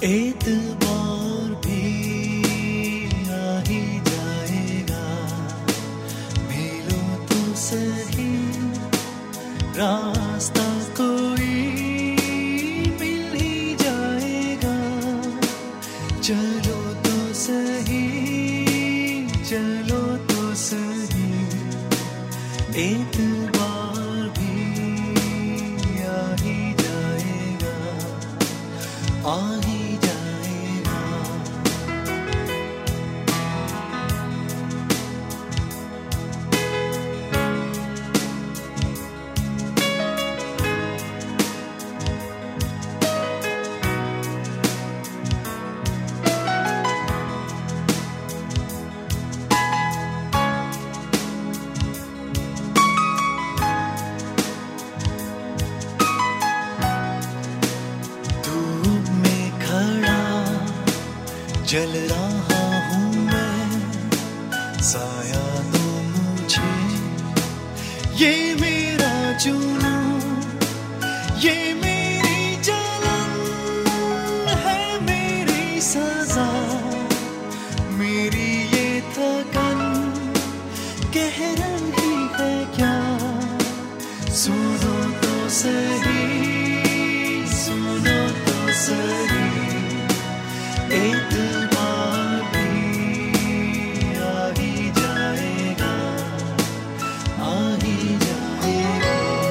एतबार भी आ ही जाएगा, मिलो तो सही, रास्ता कोई मिल ही जाएगा। चलो तो सही, चलो तो सही, एतबार भी आ ही जाएगा, आ ही जाएगा। जल रहा हूँ मैं, साया दो मुझे, ये मेरा जुनून, ये मेरी जलन है, मेरी सजा, मेरी ये थकन कह रही है क्या। सुनो तो सही, सुनो तो सही, एतबार भी आ ही जाएगा, आ ही जाएगा।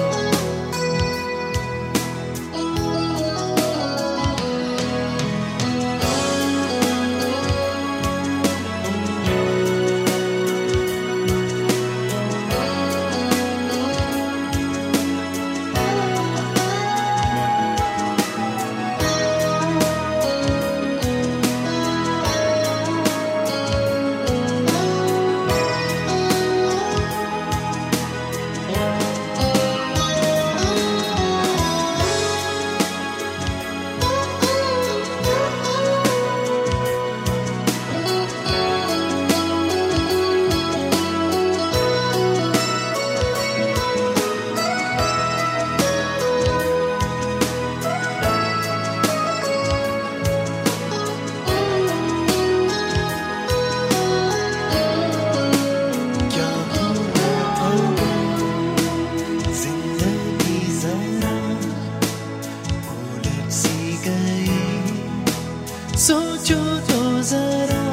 सोचो तो जरा,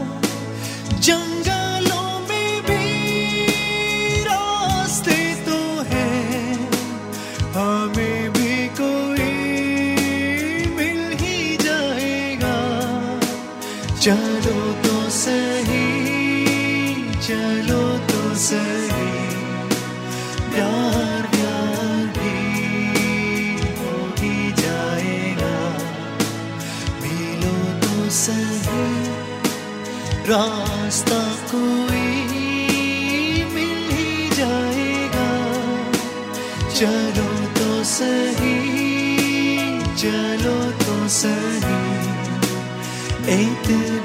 जंगलों में भी रास्ते तो हैं, हमें भी कोई मिल ही जाएगा। चलो तो सही, चलो तो सही, प्यार प्यार भी हो ही जाएगा। सही, रास्ता कोई मिल ही जाएगा। चलो तो सही, चलो तो सही, एतबार